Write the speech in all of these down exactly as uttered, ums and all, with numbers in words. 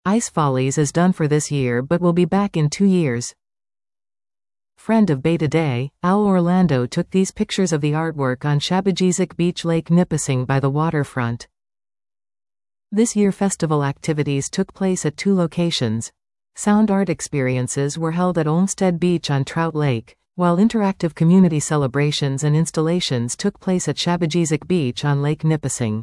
Ice Follies is done for this year but will be back in two years. Friend of Beta Day, Al Orlando took these pictures of the artwork on Shabajizik Beach, Lake Nipissing by the waterfront. This year festival activities took place at two locations. Sound art experiences were held at Olmsted Beach on Trout Lake, while interactive community celebrations and installations took place at Shabajizik Beach on Lake Nipissing.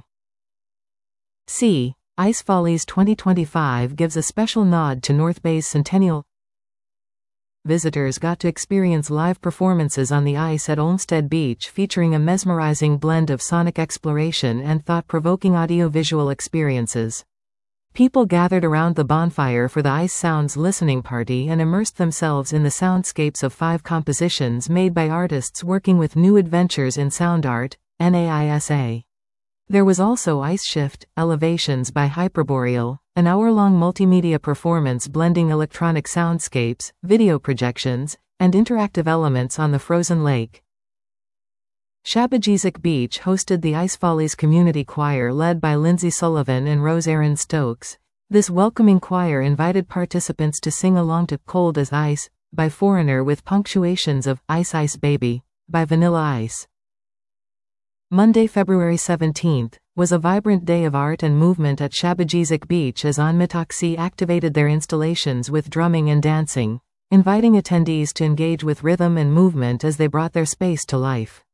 C. Ice Follies twenty twenty-five gives a special nod to North Bay's centennial. Visitors got to experience live performances on the ice at Olmsted Beach featuring a mesmerizing blend of sonic exploration and thought-provoking audio-visual experiences. People gathered around the bonfire for the Ice Sounds listening party and immersed themselves in the soundscapes of five compositions made by artists working with New Adventures in Sound Art, N A I S A. There was also Ice Shift, Elevations by Hyperboreal, an hour-long multimedia performance blending electronic soundscapes, video projections, and interactive elements on the frozen lake. Shabajizik Beach hosted the Ice Follies Community Choir led by Lindsay Sullivan and Rose Erin Stokes. This welcoming choir invited participants to sing along to Cold as Ice by Foreigner with punctuations of Ice Ice Baby by Vanilla Ice. Monday, February seventeenth, was a vibrant day of art and movement at Shabajizik Beach as Onmitaksi activated their installations with drumming and dancing, inviting attendees to engage with rhythm and movement as they brought their space to life.